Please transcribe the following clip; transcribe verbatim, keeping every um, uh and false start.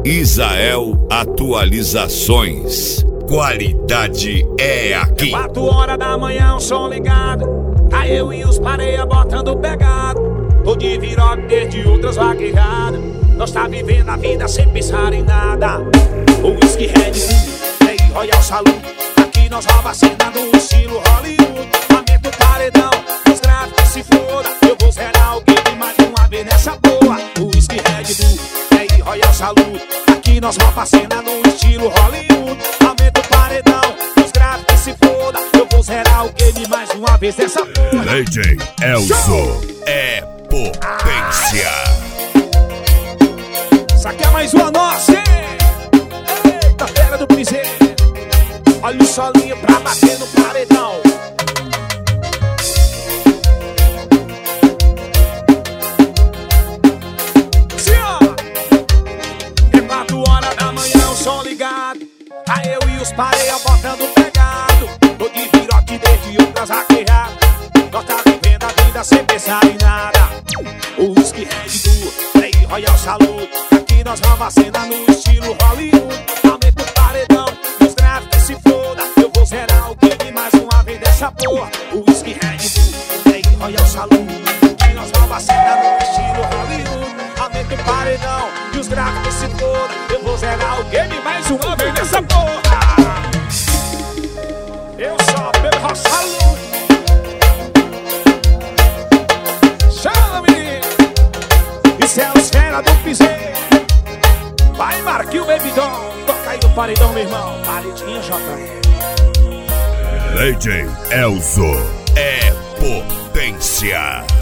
Israel Atualizações. Qualidade é aqui. É quatro horas da manhã, o som ligado. Tá eu e os pareia botando pegado. Tô de viroque desde outras vaquejadas. Nós tá vivendo a vida sem pensar em nada. O whisky Red Bull, é Royal Salute. Aqui nós rouba a cena no estilo Hollywood. Aumenta o paredão, os gráficos se foda. Eu vou zerar o game mais uma vez nessa boa. O whisky Red Bull, é Royal Salute. Aqui nós rouba a cena no estilo Hollywood. Aumenta o paredão, os gráficos se foda. Eu vou zerar o game mais uma vez nessa porra. D J Elzo é potência. Isso aqui é mais uma nossa, hein? Eita, fera do piseiro. Olha o solinho pra bater no paredão. Sim, ó. É quatro horas da manhã, o som ligado. Tá eu e os pareia botando pegado. Tô de viroque desde outras arquejadas. Nós tá vivendo a vida sem pensar em nada. O whisky Red Bull, Play Royal Salute. Aqui nós vamos a cena no estilo Hollywood. Aumenta o paredão, os gráficos se foda. Eu vou zerar o game mais uma vez dessa porra. O whisky Red Bull, Play Royal Salute. Aqui nós vamos a cena no estilo Hollywood. Aumenta o paredão e os gráficos se foda. Eu vou zerar o game mais uma vez dessa porra. Eu só pelo Royal Salute. Chama, menino. Isso é os fera do piseiro. Vai, Marquinhos, Baby Doll. Toca aí no paredão, meu irmão. Paredinha, J R. D J Elzo é potência.